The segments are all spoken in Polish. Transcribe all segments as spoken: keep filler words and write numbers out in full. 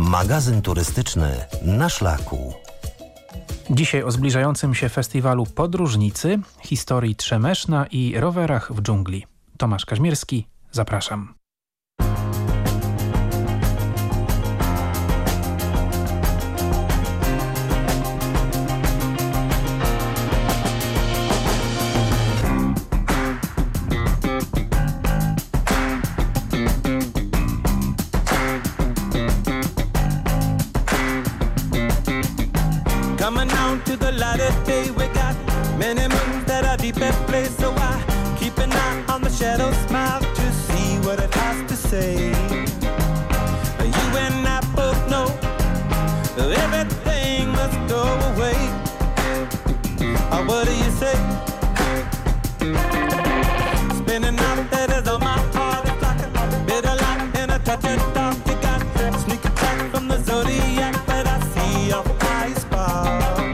Magazyn turystyczny na szlaku. Dzisiaj o zbliżającym się festiwalu Podróżnicy, historii Trzemeszna i rowerach w dżungli. Tomasz Kaźmierski, zapraszam. Coming down to the light of day, we got many moons that are deep at play. So I keep an eye on the shadow smile to see what it has to say. You and I both know everything must go away. Oh, what do you say? Spinning out that is on my heart. It's like a bit of light and a touch of dark. You got sneak attack from the zodiac, but I see your eyes spark.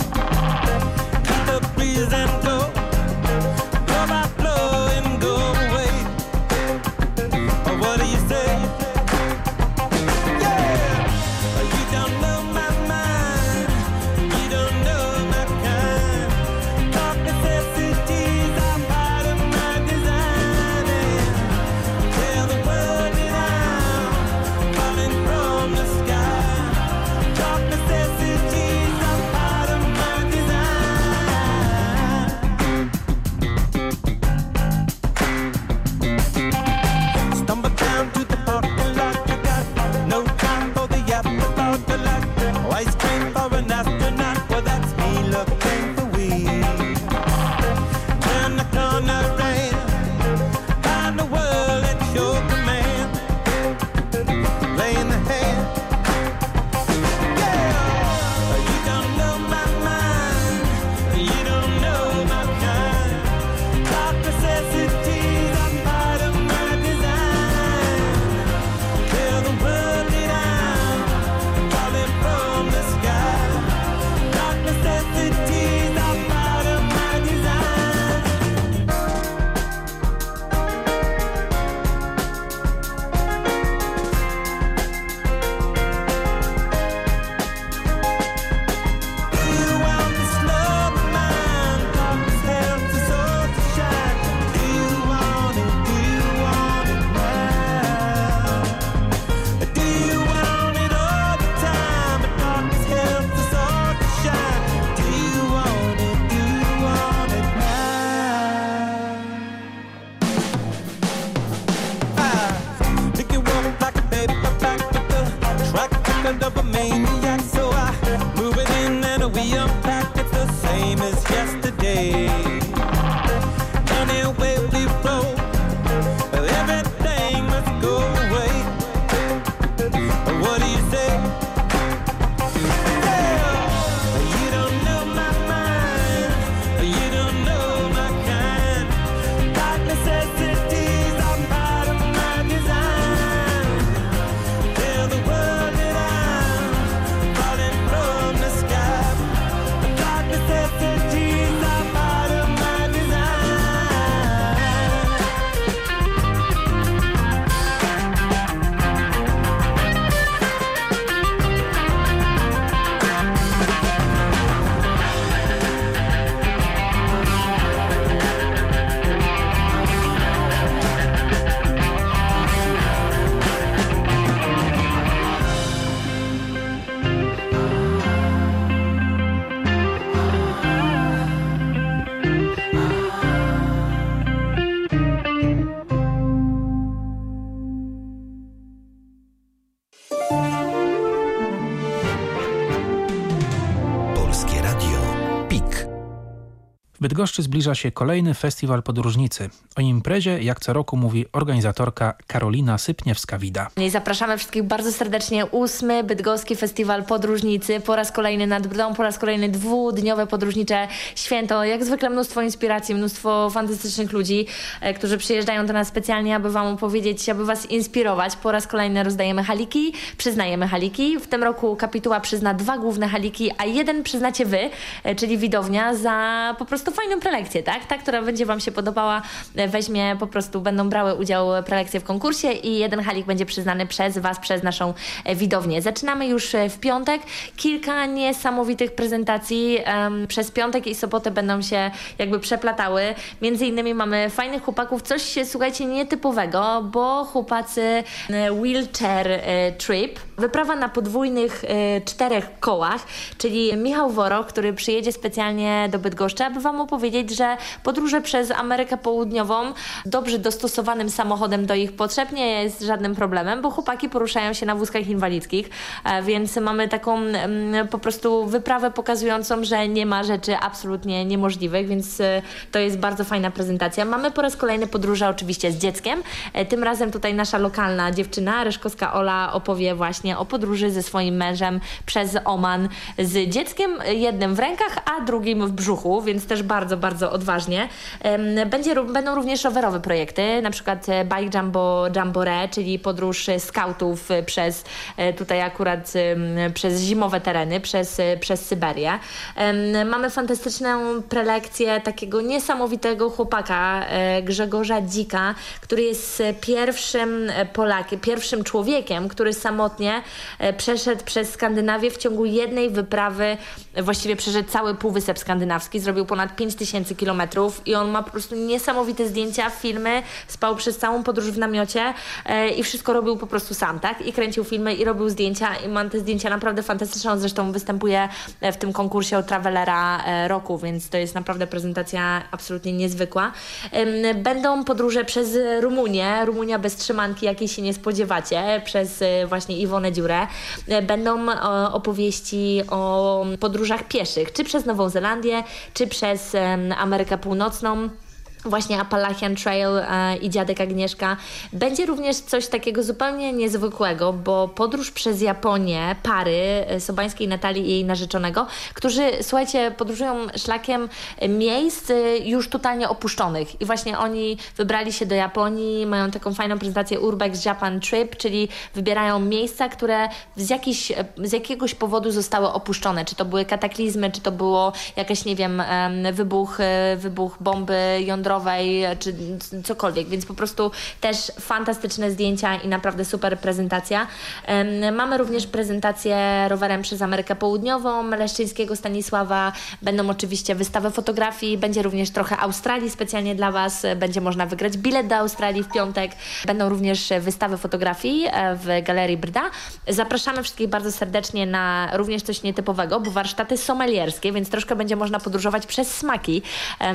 And go, blow by blow and go away. Or what do you say? Yeah, you don't know my mind, you don't know my kind. Dark necessities are part of my design. And tell the world that I'm falling from the sky. Dark necessities are part of my design. Ice cream for an astronaut, well that's me looking for weed. Turn the corner and find the world at your command. Playing the hand. Yeah, you don't know my mind, you don't know my kind. Dark necessities are part of my design. Tell the world that I'm falling from the sky. Dark necessities are part of my design. Do you want this love of mine? Darkness helps us all to shine. Do you want it? Do you want it now? Do you want it all the time? But darkness helps us all to shine. Do you want it? Do you want it now? I think you walk like a paperback with the track record of a maniac. So I move it in and we unpack. It's the same as yesterday. Anyway we roll, everything must go away. What do you say? Yeah, you don't know my mind, you don't know my kind. Dark necessities are part of my design. Tell the world that I'm falling from the sky. Dark necessities are part of my design. Polskie Radio PiK. W Bydgoszczy zbliża się kolejny festiwal Podróżnicy. O imprezie jak co roku mówi organizatorka Karolina Sypniewska-Wida. I zapraszamy wszystkich bardzo serdecznie. Ósmy Bydgoski Festiwal Podróżnicy. Po raz kolejny nad Brdą, po raz kolejny dwudniowe podróżnicze święto. Jak zwykle mnóstwo inspiracji, mnóstwo fantastycznych ludzi, e, którzy przyjeżdżają do nas specjalnie, aby wam opowiedzieć, aby was inspirować. Po raz kolejny rozdajemy haliki, przyznajemy haliki. W tym roku kapituła przyzna dwa główne haliki, a jeden przyznacie wy, e, czyli widownia, za po prostu prostu fajną prelekcję, tak? Ta, która będzie wam się podobała, weźmie po prostu, będą brały udział prelekcje w konkursie i jeden halik będzie przyznany przez was, przez naszą widownię. Zaczynamy już w piątek. Kilka niesamowitych prezentacji um, przez piątek i sobotę będą się jakby przeplatały. Między innymi mamy fajnych chłopaków, coś, słuchajcie, nietypowego, bo chłopacy wheelchair trip, wyprawa na podwójnych czterech kołach, czyli Michał Woroch, który przyjedzie specjalnie do Bydgoszczy, aby wam opowiedzieć, że podróże przez Amerykę Południową dobrze dostosowanym samochodem do ich potrzeb nie jest żadnym problemem, bo chłopaki poruszają się na wózkach inwalidzkich, więc mamy taką po prostu wyprawę pokazującą, że nie ma rzeczy absolutnie niemożliwych, więc to jest bardzo fajna prezentacja. Mamy po raz kolejny podróże oczywiście z dzieckiem. Tym razem tutaj nasza lokalna dziewczyna, Reszkowska Ola, opowie właśnie o podróży ze swoim mężem przez Oman z dzieckiem, jednym w rękach, a drugim w brzuchu, więc też bardzo, bardzo odważnie. Będzie, będą również rowerowe projekty, na przykład Bike Jumbo Jamboree, czyli podróż skautów przez tutaj akurat przez zimowe tereny, przez, przez Syberię. Mamy fantastyczną prelekcję takiego niesamowitego chłopaka, Grzegorza Dzika, który jest pierwszym Polakiem, pierwszym człowiekiem, który samotnie przeszedł przez Skandynawię w ciągu jednej wyprawy, właściwie przeszedł cały Półwysep Skandynawski, zrobił ponad pięć tysięcy kilometrów i on ma po prostu niesamowite zdjęcia, filmy, spał przez całą podróż w namiocie i wszystko robił po prostu sam, tak? I kręcił filmy i robił zdjęcia i mam te zdjęcia naprawdę fantastyczne, on zresztą występuje w tym konkursie o Travelera roku, więc to jest naprawdę prezentacja absolutnie niezwykła. Będą podróże przez Rumunię, Rumunia bez trzymanki, jakiej się nie spodziewacie, przez właśnie Iwonę Dziurę. Będą opowieści o podróżach pieszych, czy przez Nową Zelandię, czy przez Amerykę Północną. Właśnie Appalachian Trail e, i Dziadek Agnieszka. Będzie również coś takiego zupełnie niezwykłego, bo podróż przez Japonię pary Sobańskiej Natalii i jej narzeczonego, którzy, słuchajcie, podróżują szlakiem miejsc już totalnie opuszczonych. I właśnie oni wybrali się do Japonii, mają taką fajną prezentację Urbex Japan Trip, czyli wybierają miejsca, które z, jakiś, z jakiegoś powodu zostały opuszczone. Czy to były kataklizmy, czy to było jakaś, nie wiem, wybuch, wybuch bomby jądrowej, czy cokolwiek, więc po prostu też fantastyczne zdjęcia i naprawdę super prezentacja. Mamy również prezentację rowerem przez Amerykę Południową Leszczyńskiego Stanisława, będą oczywiście wystawy fotografii, będzie również trochę Australii specjalnie dla Was, będzie można wygrać bilet do Australii w piątek, będą również wystawy fotografii w Galerii Brda. Zapraszamy wszystkich bardzo serdecznie na również coś nietypowego, bo warsztaty sommelierskie, więc troszkę będzie można podróżować przez smaki,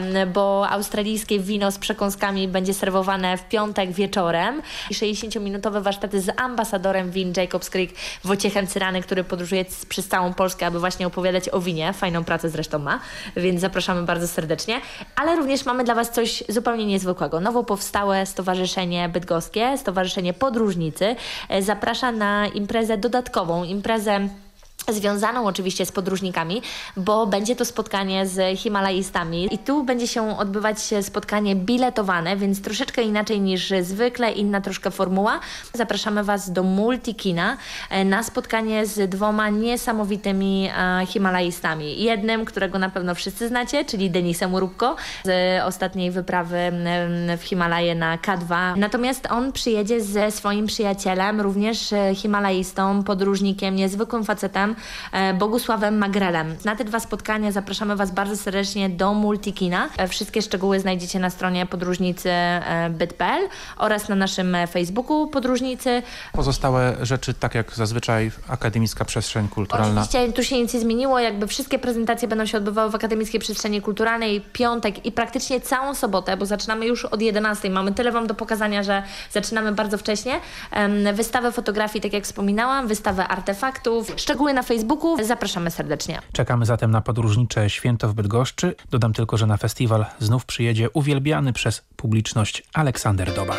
bo australijskie wino z przekąskami będzie serwowane w piątek wieczorem i sześćdziesięciominutowe warsztaty z ambasadorem win Jacobs Creek, Wojciechem Cyrany, który podróżuje przez całą Polskę, aby właśnie opowiadać o winie. Fajną pracę zresztą ma, więc zapraszamy bardzo serdecznie. Ale również mamy dla Was coś zupełnie niezwykłego. Nowo powstałe Stowarzyszenie Bydgoskie, Stowarzyszenie Podróżnicy zaprasza na imprezę dodatkową, imprezę związaną oczywiście z podróżnikami, bo będzie to spotkanie z Himalajistami i tu będzie się odbywać spotkanie biletowane, więc troszeczkę inaczej niż zwykle, inna troszkę formuła. Zapraszamy Was do Multikina na spotkanie z dwoma niesamowitymi e, Himalajistami. Jednym, którego na pewno wszyscy znacie, czyli Denisem Urubko z ostatniej wyprawy w Himalaje na K dwa. Natomiast on przyjedzie ze swoim przyjacielem, również Himalajistą, podróżnikiem, niezwykłym facetem, Bogusławem Magrelem. Na te dwa spotkania zapraszamy Was bardzo serdecznie do Multikina. Wszystkie szczegóły znajdziecie na stronie podróżnicy byt kropka p l oraz na naszym Facebooku Podróżnicy. Pozostałe rzeczy, tak jak zazwyczaj, akademicka przestrzeń kulturalna. Oczywiście tu się nic nie zmieniło, jakby wszystkie prezentacje będą się odbywały w akademickiej przestrzeni kulturalnej piątek i praktycznie całą sobotę, bo zaczynamy już od jedenastej. Mamy tyle Wam do pokazania, że zaczynamy bardzo wcześnie. Wystawę fotografii, tak jak wspominałam, wystawę artefaktów, szczegóły na Facebooku. Zapraszamy serdecznie. Czekamy zatem na podróżnicze święto w Bydgoszczy. Dodam tylko, że na festiwal znów przyjedzie uwielbiany przez publiczność Aleksander Doba.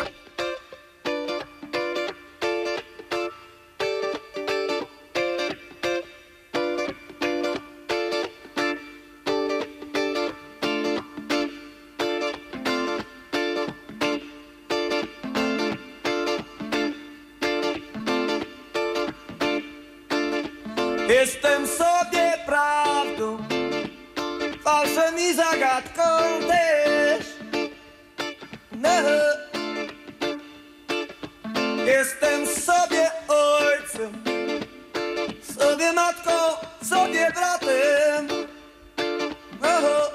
Jestem sobie prawdą, fałszem i mi zagadką też. No. Jestem sobie ojcem, sobie matką, sobie bratem. No.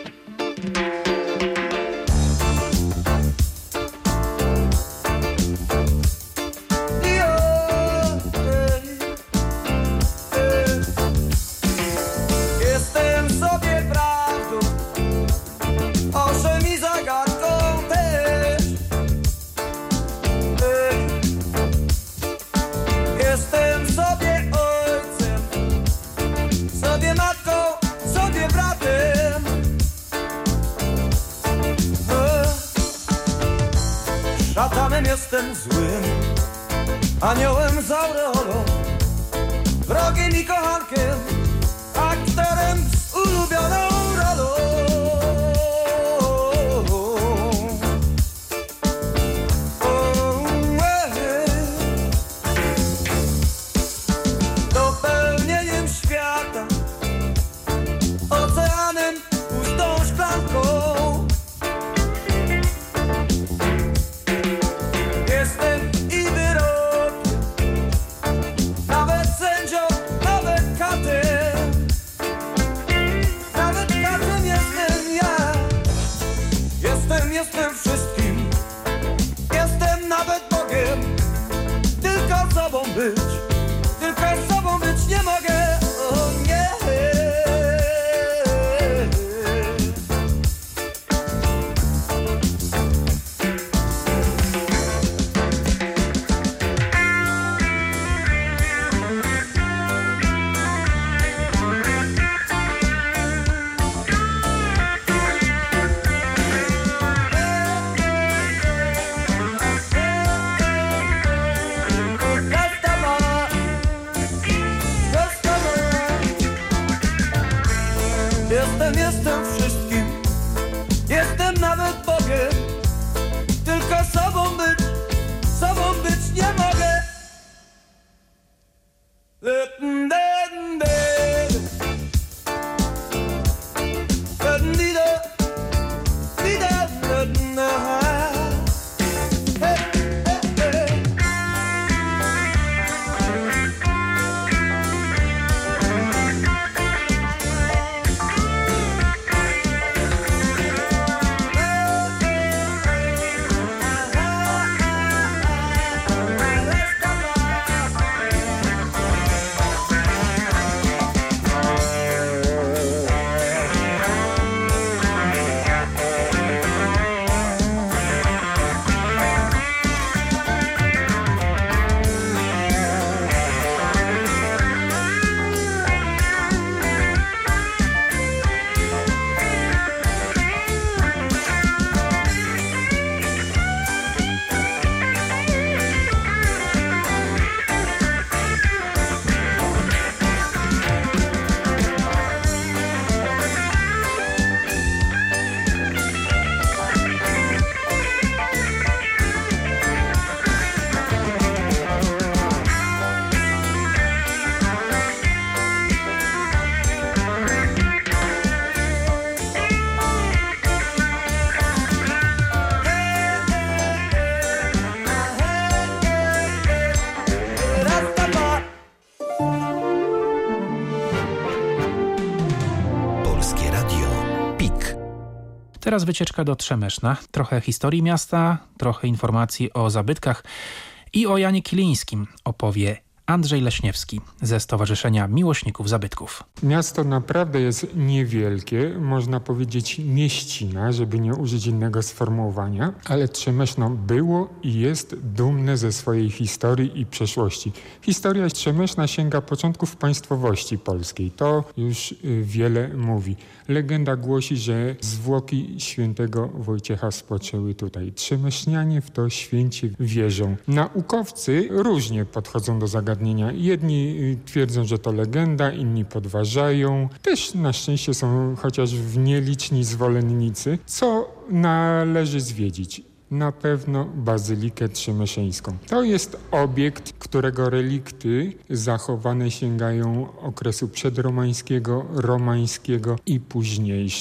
Szatanem jestem złym, aniołem z aureolą, wrogiem i kochankiem, aktorem z ulubioną rolą. Dopełnieniem świata, oceanem, pustą szklanką. Jestem wszystkim, jestem nawet Bogiem. Tylko sobą być, tylko sobą być nie mogę. O nie. Jestem, jestem wszystkim, jestem nawet Bogiem. Tylko sobą być, sobą być nie mogę. Teraz wycieczka do Trzemeszna. Trochę historii miasta, trochę informacji o zabytkach i o Janie Kilińskim opowie Andrzej Leśniewski ze Stowarzyszenia Miłośników Zabytków. Miasto naprawdę jest niewielkie, można powiedzieć mieścina, żeby nie użyć innego sformułowania, ale Trzemeszno było i jest dumne ze swojej historii i przeszłości. Historia Trzemeszna sięga początków państwowości polskiej. To już wiele mówi. Legenda głosi, że zwłoki świętego Wojciecha spoczęły tutaj. Trzemesznianie w to święcie wierzą. Naukowcy różnie podchodzą do zagadnienia. Jedni twierdzą, że to legenda, inni podważają. Też na szczęście są chociaż w nieliczni zwolennicy, co należy zwiedzić. Na pewno Bazylikę Trzemeszeńską. To jest obiekt, którego relikty zachowane sięgają okresu przedromańskiego, romańskiego i późniejsze.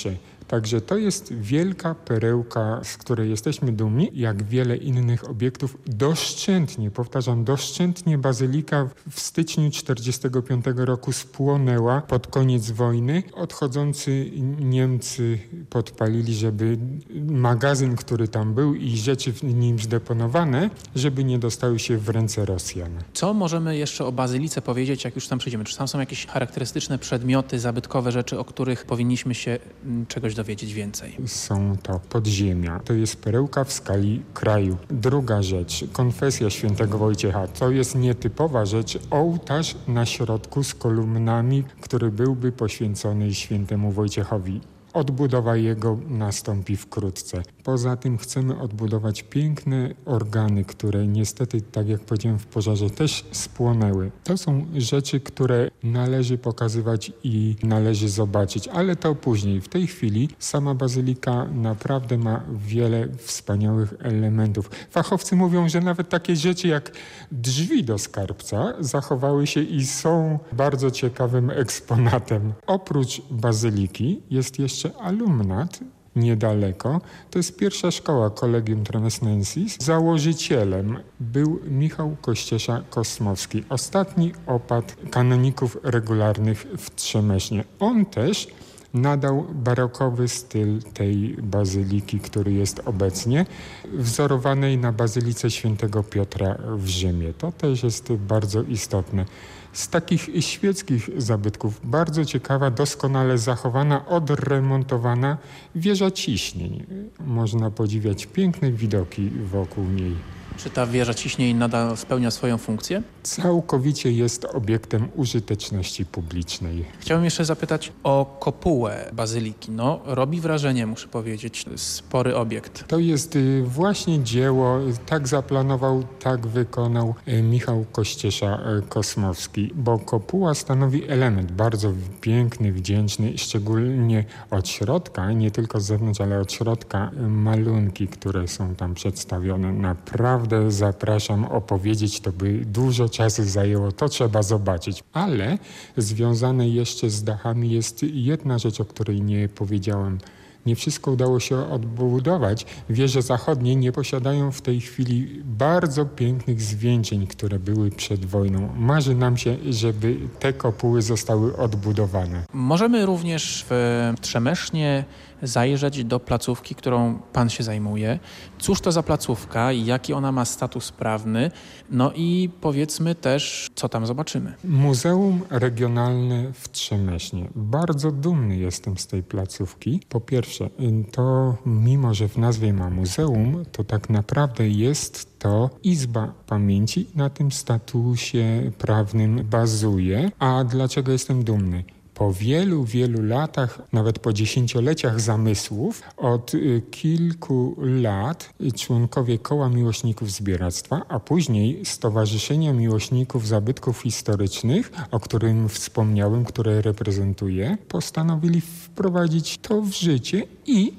Także to jest wielka perełka, z której jesteśmy dumni. Jak wiele innych obiektów, doszczętnie, powtarzam, doszczętnie bazylika w styczniu tysiąc dziewięćset czterdziestego piątego roku spłonęła pod koniec wojny. Odchodzący Niemcy podpalili, żeby magazyn, który tam był i rzeczy w nim zdeponowane, żeby nie dostały się w ręce Rosjan. Co możemy jeszcze o bazylice powiedzieć, jak już tam przejdziemy? Czy tam są jakieś charakterystyczne przedmioty, zabytkowe rzeczy, o których powinniśmy się m, czegoś dowiedzieć więcej? Są to podziemia. To jest perełka w skali kraju. Druga rzecz, konfesja świętego Wojciecha. To jest nietypowa rzecz. Ołtarz na środku z kolumnami, który byłby poświęcony świętemu Wojciechowi. Odbudowa jego nastąpi wkrótce. Poza tym chcemy odbudować piękne organy, które niestety, tak jak powiedziałem, w pożarze też spłonęły. To są rzeczy, które należy pokazywać i należy zobaczyć, ale to później. W tej chwili sama bazylika naprawdę ma wiele wspaniałych elementów. Fachowcy mówią, że nawet takie rzeczy jak drzwi do skarbca zachowały się i są bardzo ciekawym eksponatem. Oprócz bazyliki jest jeszcze alumnat niedaleko. To jest pierwsza szkoła Collegium Tremesnensis. Założycielem był Michał Kościesza-Kosmowski. Ostatni opat kanoników regularnych w Trzemesznie. On też nadał barokowy styl tej bazyliki, który jest obecnie, wzorowanej na bazylice świętego Piotra w Rzymie. To też jest bardzo istotne. Z takich świeckich zabytków bardzo ciekawa, doskonale zachowana, odremontowana wieża ciśnień. Można podziwiać piękne widoki wokół niej. Czy ta wieża ciśnień nadal spełnia swoją funkcję? Całkowicie jest obiektem użyteczności publicznej. Chciałbym jeszcze zapytać o kopułę bazyliki. No, robi wrażenie, muszę powiedzieć, spory obiekt. To jest y, właśnie dzieło, tak zaplanował, tak wykonał y, Michał Kościesza-Kosmowski, bo kopuła stanowi element bardzo piękny, wdzięczny, szczególnie od środka, nie tylko z zewnątrz, ale od środka y, malunki, które są tam przedstawione. Naprawdę zapraszam opowiedzieć, to by dużo czasu zajęło, to trzeba zobaczyć. Ale związane jeszcze z dachami jest jedna rzecz, o której nie powiedziałem. Nie wszystko udało się odbudować. Wieże zachodnie nie posiadają w tej chwili bardzo pięknych zwieńczeń, które były przed wojną. Marzy nam się, żeby te kopuły zostały odbudowane. Możemy również w Trzemesznie zajrzeć do placówki, którą pan się zajmuje. Cóż to za placówka i jaki ona ma status prawny? No i powiedzmy też, co tam zobaczymy. Muzeum Regionalne w Trzemesznie. Bardzo dumny jestem z tej placówki. Po pierwsze, to mimo, że w nazwie ma muzeum, to tak naprawdę jest to Izba Pamięci i na tym statusie prawnym bazuje. A dlaczego jestem dumny? Po wielu, wielu latach, nawet po dziesięcioleciach zamysłów, od y, kilku lat członkowie Koła Miłośników Zbieractwa, a później Stowarzyszenia Miłośników Zabytków Historycznych, o którym wspomniałem, które reprezentuję, postanowili wprowadzić to w życie i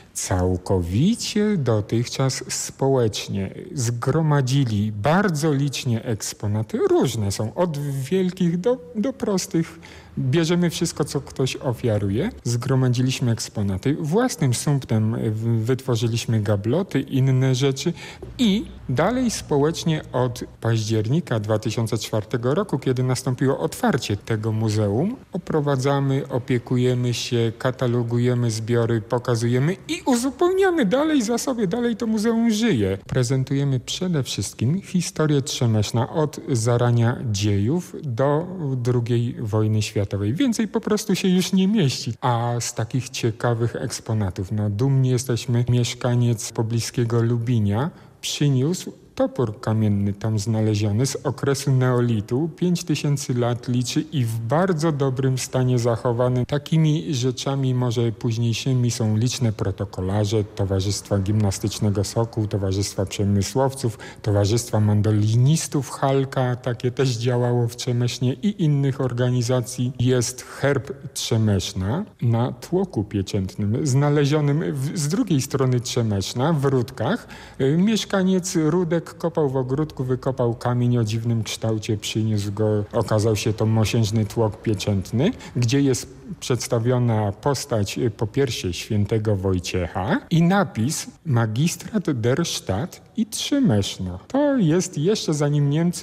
całkowicie dotychczas społecznie zgromadzili bardzo licznie eksponaty. Różne są, od wielkich do, do prostych. Bierzemy wszystko, co ktoś ofiaruje. Zgromadziliśmy eksponaty. Własnym sumptem wytworzyliśmy gabloty, inne rzeczy i dalej społecznie od października dwa tysiące czwartego roku, kiedy nastąpiło otwarcie tego muzeum, oprowadzamy, opiekujemy się, katalogujemy zbiory, pokazujemy i uzupełniamy dalej zasoby, dalej to muzeum żyje. Prezentujemy przede wszystkim historię Trzemeszna od zarania dziejów do drugiej wojny światowej. Więcej po prostu się już nie mieści. A z takich ciekawych eksponatów, no dumni jesteśmy, mieszkaniec pobliskiego Lubinia przyniósł topór kamienny tam znaleziony z okresu neolitu. Pięć tysięcy lat liczy i w bardzo dobrym stanie zachowany. Takimi rzeczami może późniejszymi są liczne protokolarze Towarzystwa Gimnastycznego Sokół, Towarzystwa Przemysłowców, Towarzystwa Mandolinistów Halka, takie też działało w Trzemesznie i innych organizacji. Jest herb Trzemeszna na tłoku pieczętnym, znalezionym w, z drugiej strony Trzemeszna, w Rudkach. Mieszkaniec Rudek Jak kopał w ogródku, wykopał kamień o dziwnym kształcie, przyniósł go, okazał się to mosiężny tłok pieczętny, gdzie jest przedstawiona postać popiersie świętego Wojciecha i napis Magistrat der Stadt i Trzemeszno. To jest jeszcze zanim Niemcy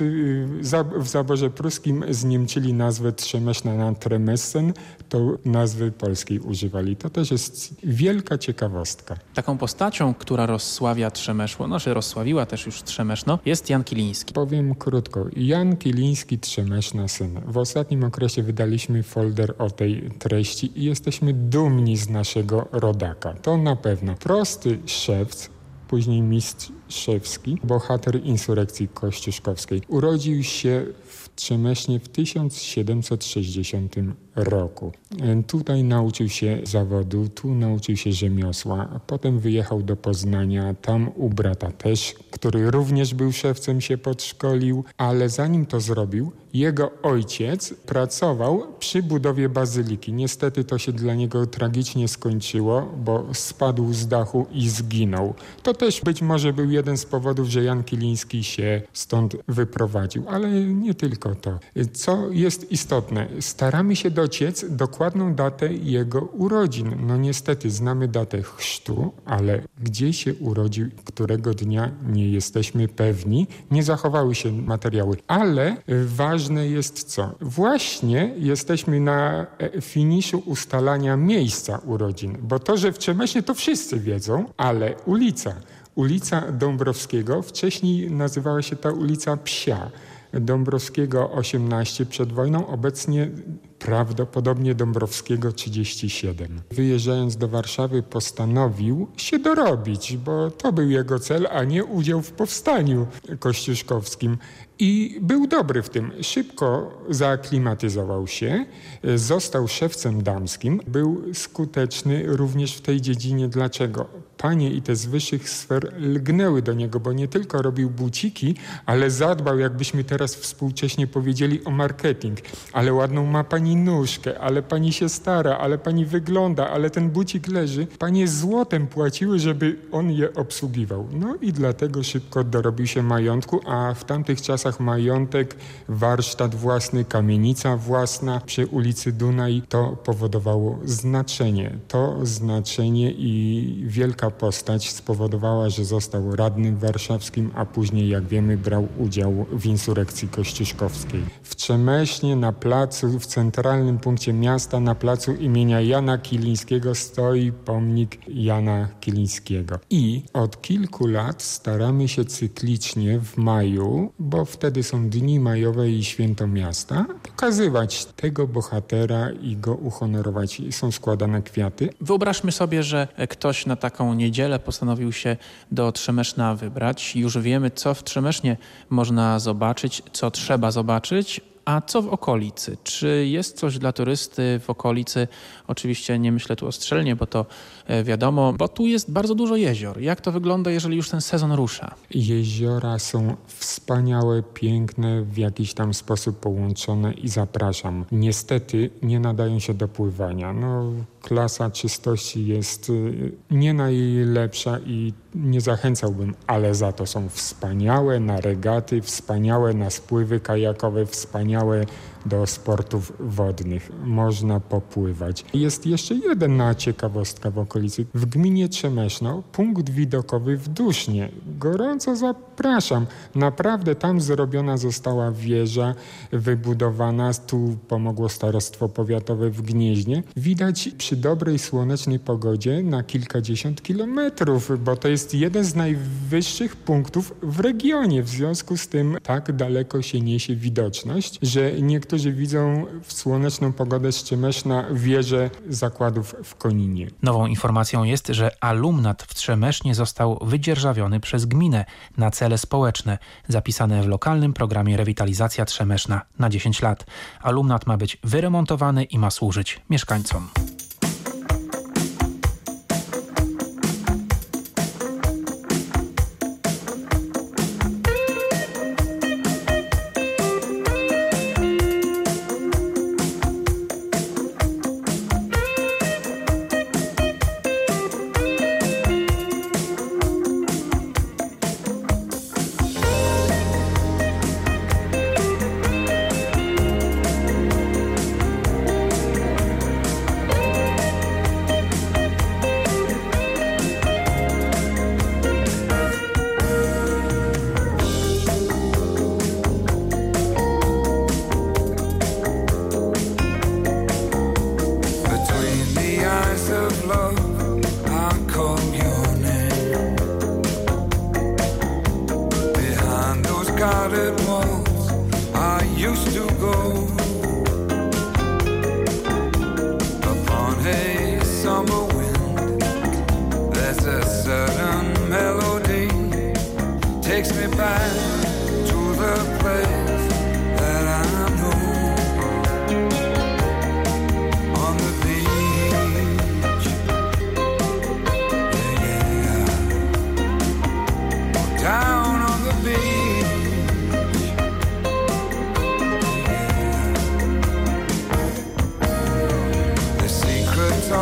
w zaborze pruskim zniemczyli nazwę Trzemeszna na Tremessen, to nazwy polskiej używali. To też jest wielka ciekawostka. Taką postacią, która rozsławia Trzemeszło, no czy rozsławiła też już Trzemeszno, jest Jan Kiliński. Powiem krótko. Jan Kiliński, Trzemeszna syn. W ostatnim okresie wydaliśmy folder o tej treści i jesteśmy dumni z naszego rodaka. To na pewno. Prosty szewc, później mistrz Szewski, bohater insurekcji kościuszkowskiej. Urodził się w Trzemesznie w tysiąc siedemset sześćdziesiątym roku. Tutaj nauczył się zawodu, tu nauczył się rzemiosła, a potem wyjechał do Poznania, tam u brata też, który również był szewcem, się podszkolił, ale zanim to zrobił, jego ojciec pracował przy budowie bazyliki. Niestety to się dla niego tragicznie skończyło, bo spadł z dachu i zginął. To też być może był jeden z powodów, że Jan Kiliński się stąd wyprowadził, ale nie tylko to. Co jest istotne, staramy się dociec dokładną datę jego urodzin. No niestety znamy datę chrztu, ale gdzie się urodził, którego dnia nie jesteśmy pewni. Nie zachowały się materiały, ale ważne jest co? Właśnie jesteśmy na finiszu ustalania miejsca urodzin, bo to, że w Trzemesznie to wszyscy wiedzą, ale ulica, ulica Dąbrowskiego, wcześniej nazywała się ta ulica Psia. Dąbrowskiego osiemnaście przed wojną, obecnie prawdopodobnie Dąbrowskiego trzydzieści siedem. Wyjeżdżając do Warszawy postanowił się dorobić, bo to był jego cel, a nie udział w powstaniu kościuszkowskim. I był dobry w tym. Szybko zaaklimatyzował się, został szewcem damskim, był skuteczny również w tej dziedzinie. Dlaczego? Panie i te z wyższych sfer lgnęły do niego, bo nie tylko robił buciki, ale zadbał, jakbyśmy teraz współcześnie powiedzieli, o marketing. Ale ładną ma pani nóżkę, ale pani się stara, ale pani wygląda, ale ten bucik leży. Panie złotem płaciły, żeby on je obsługiwał. No i dlatego szybko dorobił się majątku, a w tamtych czasach majątek, warsztat własny, kamienica własna przy ulicy Dunaj, to powodowało znaczenie. To znaczenie i wielka postać spowodowała, że został radnym warszawskim, a później, jak wiemy, brał udział w insurekcji kościuszkowskiej. W Trzemesznie na placu, w centralnym punkcie miasta, na placu imienia Jana Kilińskiego stoi pomnik Jana Kilińskiego. I od kilku lat staramy się cyklicznie w maju, bo wtedy są dni majowe i święto miasta, pokazywać tego bohatera i go uhonorować. Są składane kwiaty. Wyobraźmy sobie, że ktoś na taką niedzielę postanowił się do Trzemeszna wybrać. Już wiemy, co w Trzemesznie można zobaczyć, co trzeba zobaczyć. A co w okolicy? Czy jest coś dla turysty w okolicy? Oczywiście nie myślę tu o Strzelnie, bo to wiadomo, bo tu jest bardzo dużo jezior. Jak to wygląda, jeżeli już ten sezon rusza? Jeziora są wspaniałe, piękne, w jakiś tam sposób połączone i zapraszam. Niestety nie nadają się do pływania. No, klasa czystości jest nie najlepsza i nie zachęcałbym, ale za to są wspaniałe na regaty, wspaniałe na spływy kajakowe, wspaniałe do sportów wodnych. Można popływać. Jest jeszcze jedna ciekawostka w okolicy. W gminie Trzemeszno punkt widokowy w Dusznie. Gorąco zapraszam. Naprawdę tam zrobiona została wieża, wybudowana. Tu pomogło starostwo powiatowe w Gnieźnie. Widać przy dobrej słonecznej pogodzie na kilkadziesiąt kilometrów, bo to jest jeden z najwyższych punktów w regionie. W związku z tym tak daleko się niesie widoczność, że niektórzy widzą w słoneczną pogodę z Trzemeszna wieżę zakładów w Koninie. Nową informacją jest, że alumnat w Trzemesznie został wydzierżawiony przez gminę na cele społeczne, zapisane w lokalnym programie Rewitalizacja Trzemeszna na dziesięć lat. Alumnat ma być wyremontowany i ma służyć mieszkańcom.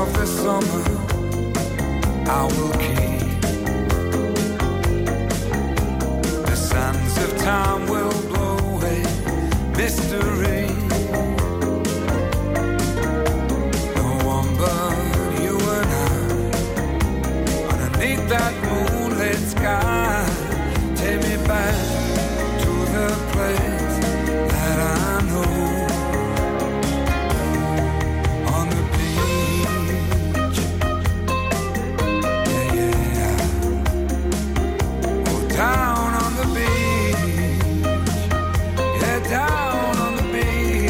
of the summer I will keep. The sands of time will blow away mystery. No one but you and I underneath that moonlit sky. Take me back to the place that I know. On the beach, yeah, yeah. Oh, down on the beach, yeah, down on the beach.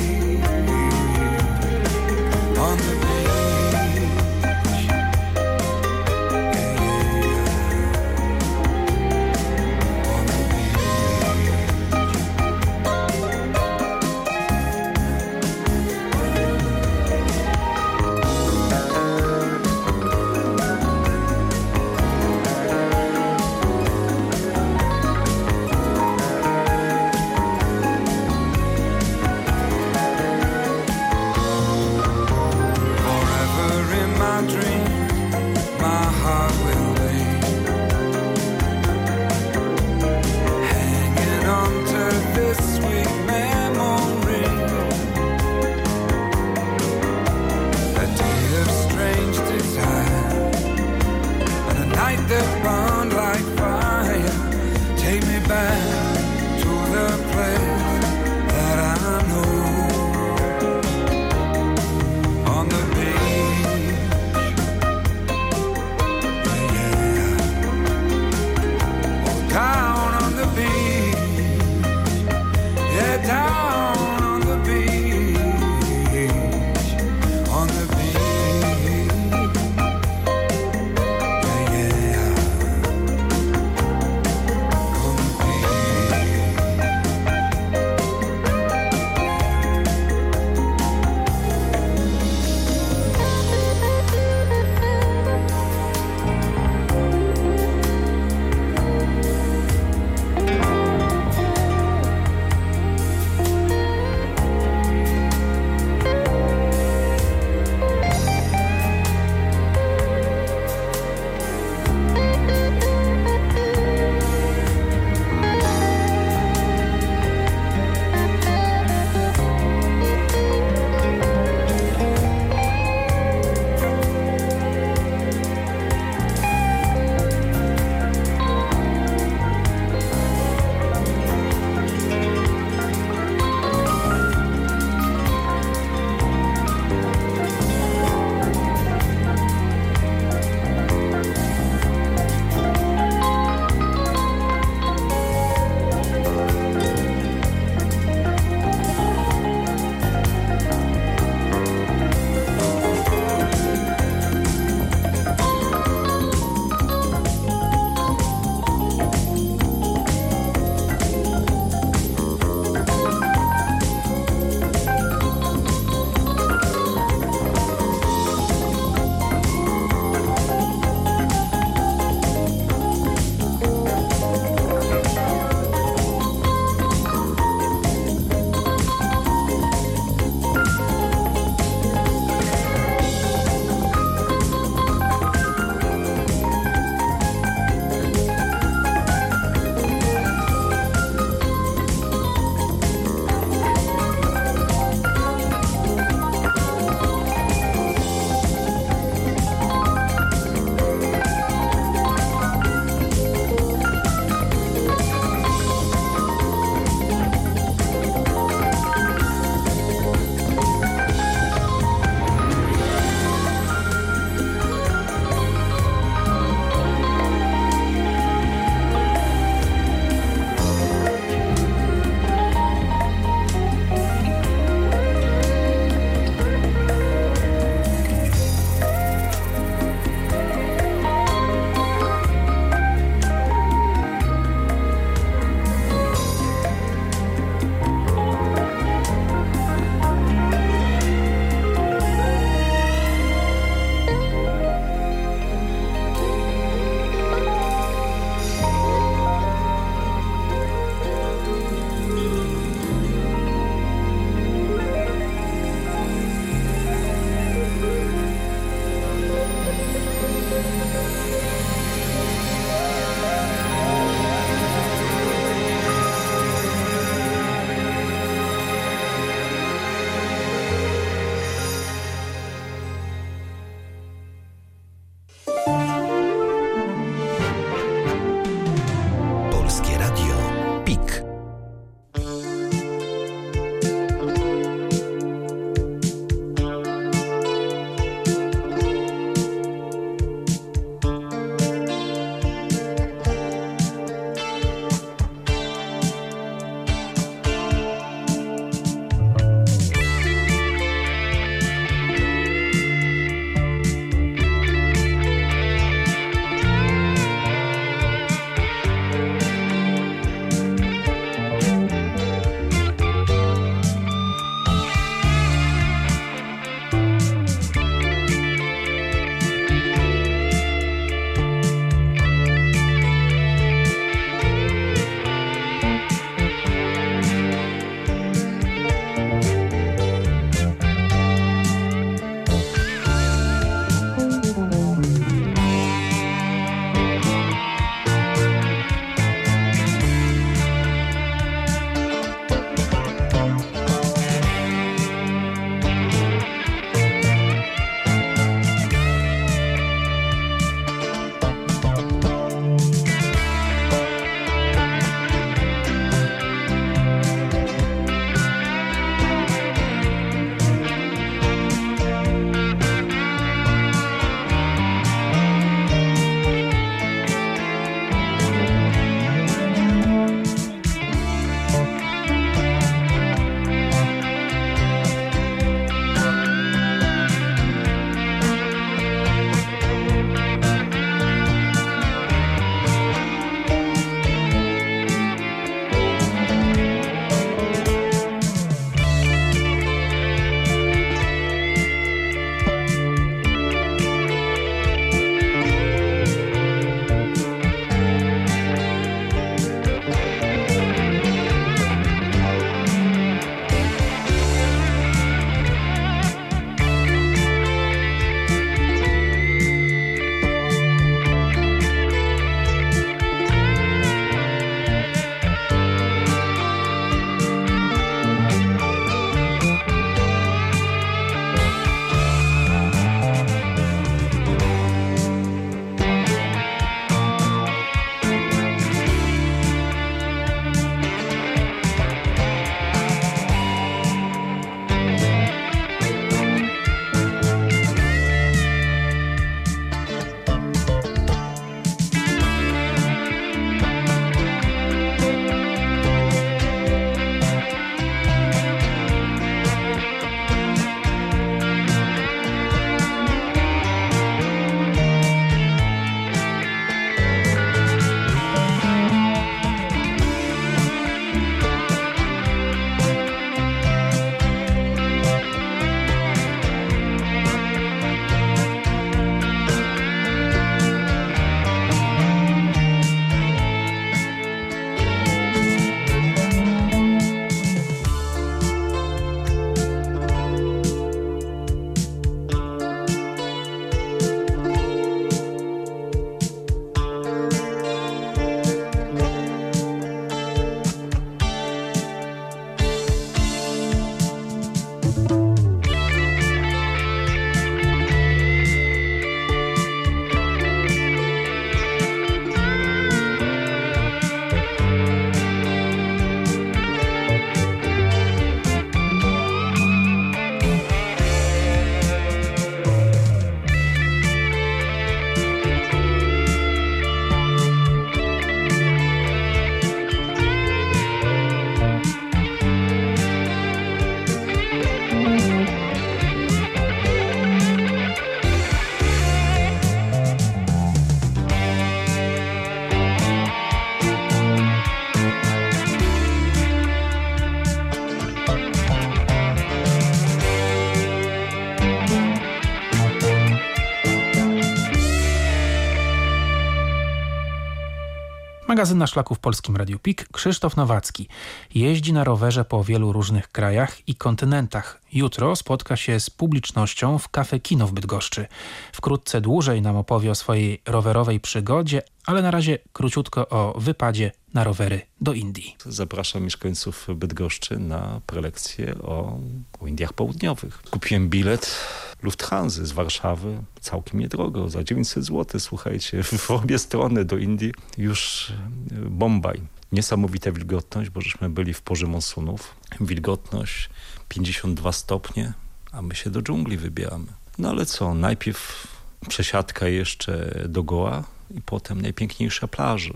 Magazyn Na Szlaku w Polskim Radiu Pik. Krzysztof Nowacki jeździ na rowerze po wielu różnych krajach i kontynentach. Jutro spotka się z publicznością w Cafe Kino w Bydgoszczy. Wkrótce dłużej nam opowie o swojej rowerowej przygodzie, ale na razie króciutko o wypadzie na rowery do Indii. Zapraszam mieszkańców Bydgoszczy na prelekcję o, o Indiach Południowych. Kupiłem bilet Lufthansa z Warszawy, całkiem niedrogo, za dziewięćset złotych, słuchajcie, w obie strony do Indii. Już Bombaj. Niesamowita wilgotność, bo żeśmy byli w porze monsunów. Wilgotność pięćdziesiąt dwa stopnie, a my się do dżungli wybieramy. No ale co, najpierw przesiadka jeszcze do Goa i potem najpiękniejsza plaża.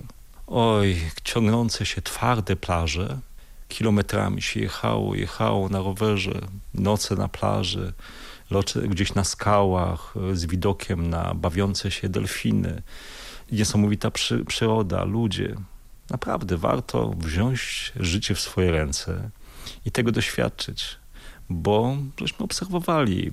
Oj, ciągnące się twarde plaże, kilometrami się jechało, jechało na rowerze, noce na plaży, locze gdzieś na skałach z widokiem na bawiące się delfiny. Niesamowita przy, przyroda, ludzie. Naprawdę warto wziąć życie w swoje ręce i tego doświadczyć, bo żeśmy obserwowali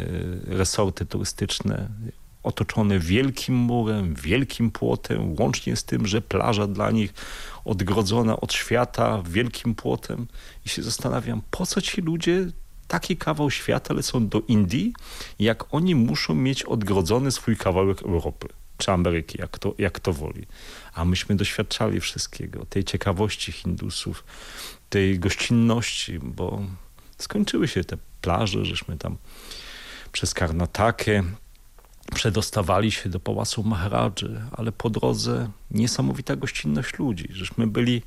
resorty turystyczne otoczone wielkim murem, wielkim płotem, łącznie z tym, że plaża dla nich odgrodzona od świata wielkim płotem. I się zastanawiam, po co ci ludzie taki kawał świata lecą do Indii, jak oni muszą mieć odgrodzony swój kawałek Europy czy Ameryki, jak to, jak to woli. A myśmy doświadczali wszystkiego, tej ciekawości Hindusów, tej gościnności, bo skończyły się te plaże, żeśmy tam przez Karnatakę przedostawali się do pałacu Maharadży, ale po drodze niesamowita gościnność ludzi, żeśmy byli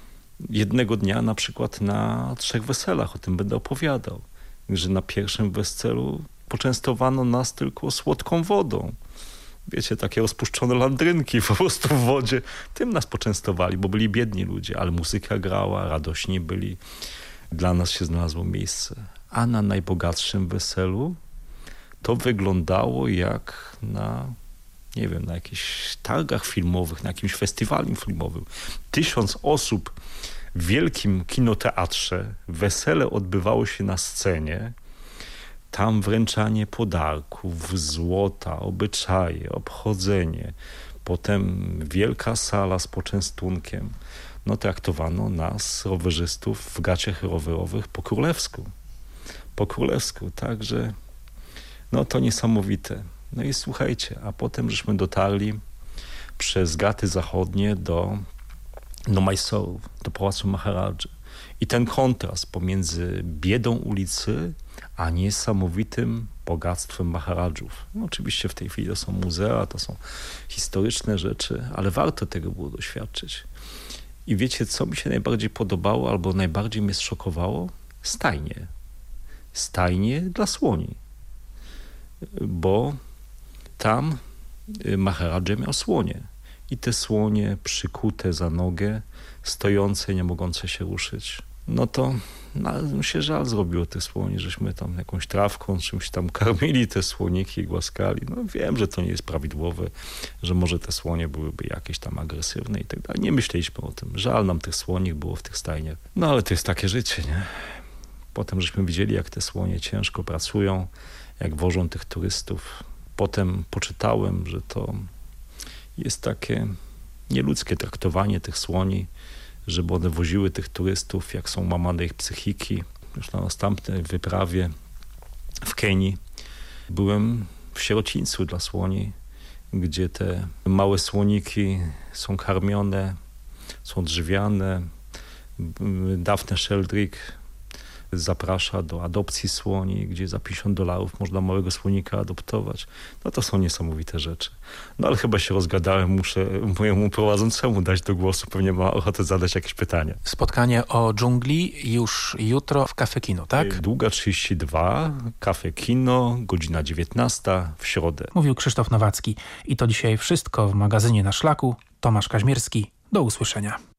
jednego dnia na przykład na trzech weselach, o tym będę opowiadał, że na pierwszym weselu poczęstowano nas tylko słodką wodą. Wiecie, takie rozpuszczone landrynki po prostu w wodzie. Tym nas poczęstowali, bo byli biedni ludzie, ale muzyka grała, radośni byli. Dla nas się znalazło miejsce. A na najbogatszym weselu to wyglądało jak na, nie wiem, na jakichś targach filmowych, na jakimś festiwalu filmowym. Tysiąc osób w wielkim kinoteatrze, wesele odbywało się na scenie, tam wręczanie podarków, złota, obyczaje, obchodzenie, potem wielka sala z poczęstunkiem. No traktowano nas, rowerzystów, w gaciach rowerowych po królewsku. Po królewsku, także no to niesamowite. No i słuchajcie, a potem żeśmy dotarli przez Gaty Zachodnie do, do Mysore, do pałacu Maharadży. I ten kontrast pomiędzy biedą ulicy, a niesamowitym bogactwem Maharadżów. No oczywiście w tej chwili to są muzea, to są historyczne rzeczy, ale warto tego było doświadczyć. I wiecie, co mi się najbardziej podobało, albo najbardziej mnie zszokowało? Stajnie. Stajnie dla słoni. Bo tam Maharadża miał słonie. I te słonie przykute za nogę, stojące, nie mogące się ruszyć. No to no, się żal zrobiło tych słoni, żeśmy tam jakąś trawką, czymś tam karmili te słoniki, głaskali. No wiem, że to nie jest prawidłowe, że może te słonie byłyby jakieś tam agresywne i tak dalej. Nie myśleliśmy o tym. Żal nam tych słonik było w tych stajniach. No ale to jest takie życie, nie? Potem żeśmy widzieli, jak te słonie ciężko pracują, jak wożą tych turystów. Potem poczytałem, że to jest takie nieludzkie traktowanie tych słoni, żeby one woziły tych turystów, jak są łamane ich psychiki. Już na następnej wyprawie w Kenii byłem w sierocińcu dla słoni, gdzie te małe słoniki są karmione, są odżywiane. Daphne Sheldrick zaprasza do adopcji słoni, gdzie za pięćdziesiąt dolarów można małego słonika adoptować. No to są niesamowite rzeczy. No ale chyba się rozgadałem, muszę mojemu prowadzącemu dać do głosu, pewnie ma ochotę zadać jakieś pytanie. Spotkanie o dżungli już jutro w Cafe Kino, tak? Długa trzydzieści dwa, Cafe Kino, godzina dziewiętnasta w środę. Mówił Krzysztof Nowacki. I to dzisiaj wszystko w magazynie Na Szlaku. Tomasz Kaźmierski. Do usłyszenia.